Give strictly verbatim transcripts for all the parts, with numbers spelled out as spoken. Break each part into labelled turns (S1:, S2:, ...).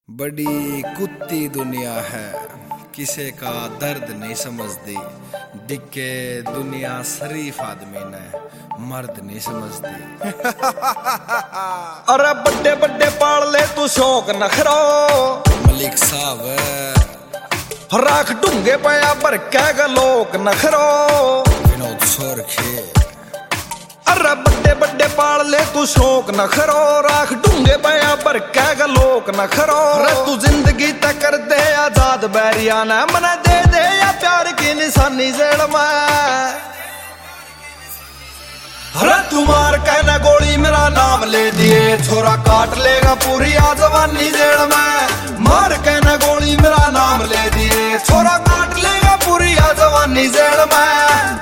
S1: बड़ी कुत्ती दुनिया है, किसे का दर्द नहीं समझती। डिक्के दुनिया शरीफ आदमी ने मर्द नहीं समझती।
S2: अरे बड्डे बड्डे पाल ले तू शौक नखरो
S1: मलिक साहब
S2: राख ढूंगे पया पर क्या गलोक नखरो
S1: विनोद सोरखे।
S2: अरे बड्डे बड्डे पाल ले तू शौक नखरो राख ढूंगे पया पर क्या गलोक नखरो। अरे तू जिंदगी तक कर दे आजाद बैरिया ने मने दे दे या प्यार की निशानी जेड़ में। अरे तुम्हार कहना गोली मेरा नाम ले दिए छोरा काट लेगा पूरी आजवानी जेड़ में। मार कहना गोली मेरा नाम ले दिए छोरा काट लेगा पूरी आजवानी जेड़ में।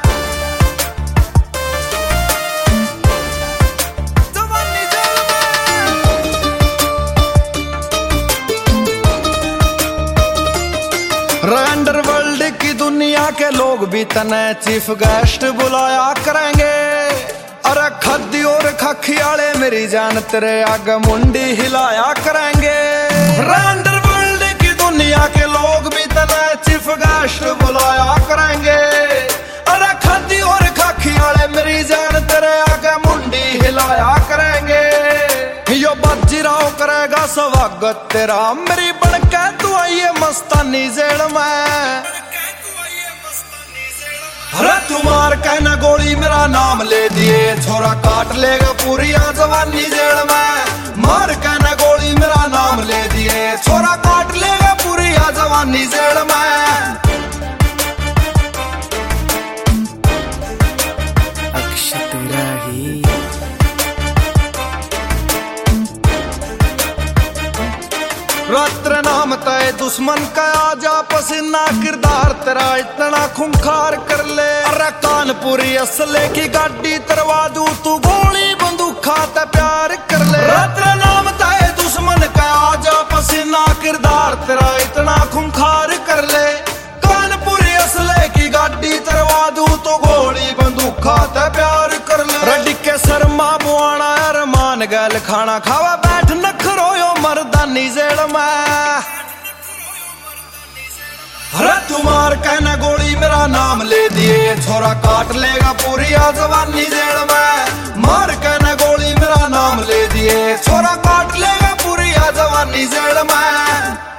S2: अंडरवर्ल्ड की दुनिया के लोग भी तने चीफ गेस्ट बुलाया करेंगे। अरे खद्दी और खखियाले मेरी जान तेरे आगे मुंडी हिलाया करेंगे। अंडरवर्ल्ड की दुनिया के लोग भी तने चीफ गेस्ट बुलाया करेंगे। अरे खद्दी और खखियाले मेरी जान तेरे आगे मुंडी हिलाया करेंगे। यो बाजीराव करेगा स्वागत तेरा मेरी बनके तू आइए मस्तानी जेड़ में। अरे तुम्हार कहना गोली मेरा नाम ले दिए छोरा काट लेगा पूरी आजवानी जेड़ में। मार कहना गोली मेरा नाम ले दिए छोरा काट लेगा पूरी आजवानी जेड़ में।
S1: अक्षत राही
S2: रात्र नाम तय दुश्मन का आजा पसीना किरदार तेरा इतना खूंखार कर ले। अरे कानपुरी असले की गाड़ी तरवा दू तू गोली बंदूक खाता प्यार कर ले। रात्र नाम तय दुश्मन का आजा पसीना किरदार तेरा इतना खूंखार कर ले। कानपुरी असले की गाड़ी तरवा दू तो गोली बंदूक खाता प्यार कर ले। रडी के शर्मा बुआना अरमान गैल खाना खावा बैठ नखरो यो मर्दानी जेड़ में। अरे तुम्हार कहना गोली मेरा नाम ले दिए छोरा काट लेगा पूरी आजवानी जेड़ में। मार कहना गोली मेरा नाम ले दिए छोरा काट लेगा पूरी आजवानी जेड़ में।